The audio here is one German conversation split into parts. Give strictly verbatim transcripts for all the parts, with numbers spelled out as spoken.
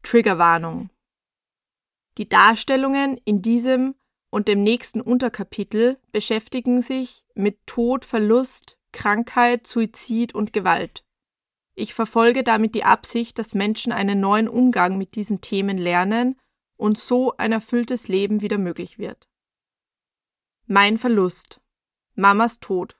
Triggerwarnung. Die Darstellungen in diesem und dem nächsten Unterkapitel beschäftigen sich mit Tod, Verlust, Krankheit, Suizid und Gewalt. Ich verfolge damit die Absicht, dass Menschen einen neuen Umgang mit diesen Themen lernen und so ein erfülltes Leben wieder möglich wird. Mein Verlust. Mamas Tod.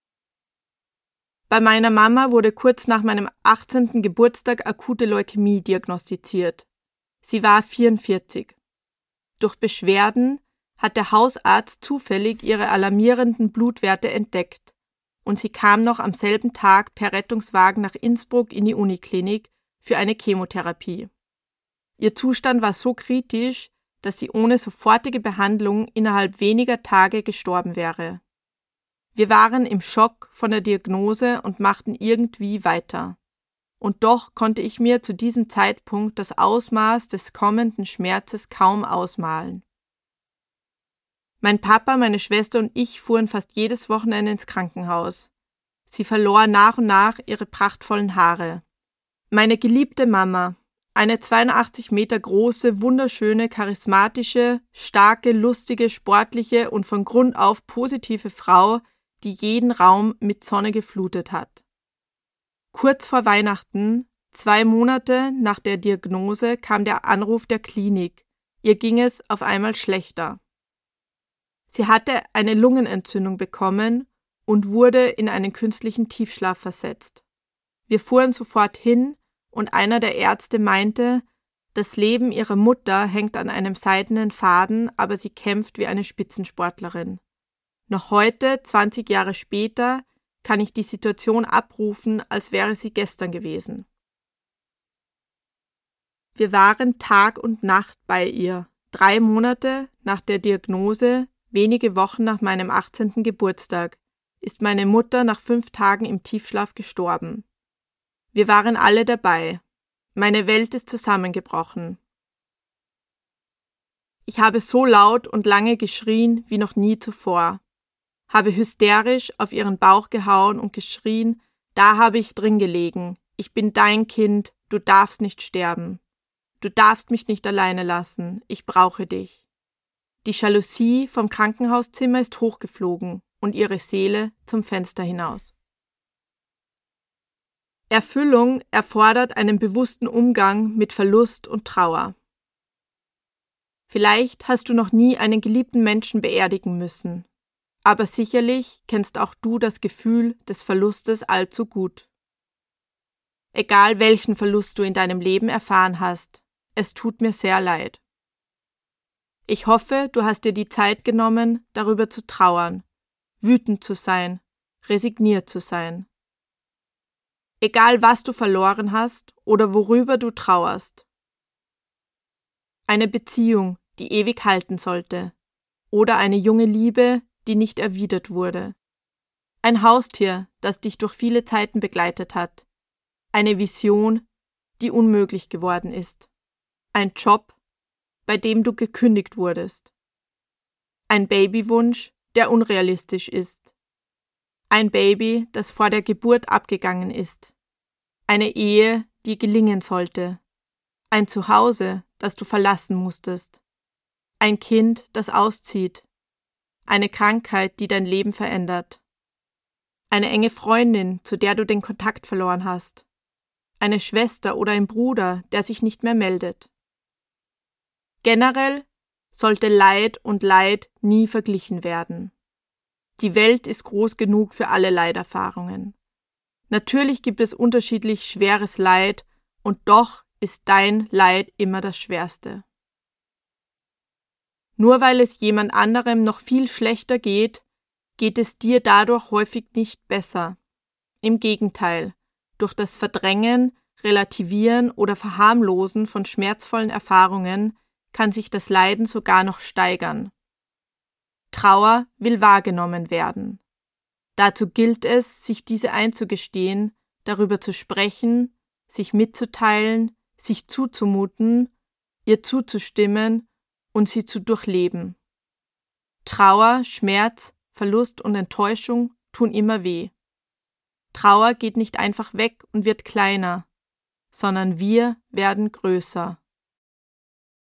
Bei meiner Mama wurde kurz nach meinem achtzehnten Geburtstag akute Leukämie diagnostiziert. Sie war vierundvierzig. Durch Beschwerden hat der Hausarzt zufällig ihre alarmierenden Blutwerte entdeckt und sie kam noch am selben Tag per Rettungswagen nach Innsbruck in die Uniklinik für eine Chemotherapie. Ihr Zustand war so kritisch, dass sie ohne sofortige Behandlung innerhalb weniger Tage gestorben wäre. Wir waren im Schock von der Diagnose und machten irgendwie weiter. Und doch konnte ich mir zu diesem Zeitpunkt das Ausmaß des kommenden Schmerzes kaum ausmalen. Mein Papa, meine Schwester und ich fuhren fast jedes Wochenende ins Krankenhaus. Sie verlor nach und nach ihre prachtvollen Haare. Meine geliebte Mama, eine zweiundachtzig Meter große, wunderschöne, charismatische, starke, lustige, sportliche und von Grund auf positive Frau, die jeden Raum mit Sonne geflutet hat. Kurz vor Weihnachten, zwei Monate nach der Diagnose, kam der Anruf der Klinik. Ihr ging es auf einmal schlechter. Sie hatte eine Lungenentzündung bekommen und wurde in einen künstlichen Tiefschlaf versetzt. Wir fuhren sofort hin und einer der Ärzte meinte, das Leben ihrer Mutter hängt an einem seidenen Faden, aber sie kämpft wie eine Spitzensportlerin. Noch heute, zwanzig Jahre später, kann ich die Situation abrufen, als wäre sie gestern gewesen. Wir waren Tag und Nacht bei ihr, drei Monate nach der Diagnose, wenige Wochen nach meinem achtzehnten Geburtstag, ist meine Mutter nach fünf Tagen im Tiefschlaf gestorben. Wir waren alle dabei. Meine Welt ist zusammengebrochen. Ich habe so laut und lange geschrien wie noch nie zuvor. Habe hysterisch auf ihren Bauch gehauen und geschrien, da habe ich drin gelegen, ich bin dein Kind, du darfst nicht sterben. Du darfst mich nicht alleine lassen, ich brauche dich. Die Jalousie vom Krankenhauszimmer ist hochgeflogen und ihre Seele zum Fenster hinaus. Erfüllung erfordert einen bewussten Umgang mit Verlust und Trauer. Vielleicht hast du noch nie einen geliebten Menschen beerdigen müssen. Aber sicherlich kennst auch du das Gefühl des Verlustes allzu gut. Egal welchen Verlust du in deinem Leben erfahren hast, es tut mir sehr leid. Ich hoffe, du hast dir die Zeit genommen, darüber zu trauern, wütend zu sein, resigniert zu sein. Egal was du verloren hast oder worüber du trauerst. Eine Beziehung, die ewig halten sollte, oder eine junge Liebe, die nicht erwidert wurde. Ein Haustier, das dich durch viele Zeiten begleitet hat. Eine Vision, die unmöglich geworden ist. Ein Job, bei dem du gekündigt wurdest. Ein Babywunsch, der unrealistisch ist. Ein Baby, das vor der Geburt abgegangen ist. Eine Ehe, die gelingen sollte. Ein Zuhause, das du verlassen musstest. Ein Kind, das auszieht. Eine Krankheit, die dein Leben verändert. Eine enge Freundin, zu der du den Kontakt verloren hast. Eine Schwester oder ein Bruder, der sich nicht mehr meldet. Generell sollte Leid und Leid nie verglichen werden. Die Welt ist groß genug für alle Leiderfahrungen. Natürlich gibt es unterschiedlich schweres Leid und doch ist dein Leid immer das Schwerste. Nur weil es jemand anderem noch viel schlechter geht, geht es dir dadurch häufig nicht besser. Im Gegenteil, durch das Verdrängen, Relativieren oder Verharmlosen von schmerzvollen Erfahrungen kann sich das Leiden sogar noch steigern. Trauer will wahrgenommen werden. Dazu gilt es, sich diese einzugestehen, darüber zu sprechen, sich mitzuteilen, sich zuzumuten, ihr zuzustimmen und sie zu durchleben. Trauer, Schmerz, Verlust und Enttäuschung tun immer weh. Trauer geht nicht einfach weg und wird kleiner, sondern wir werden größer.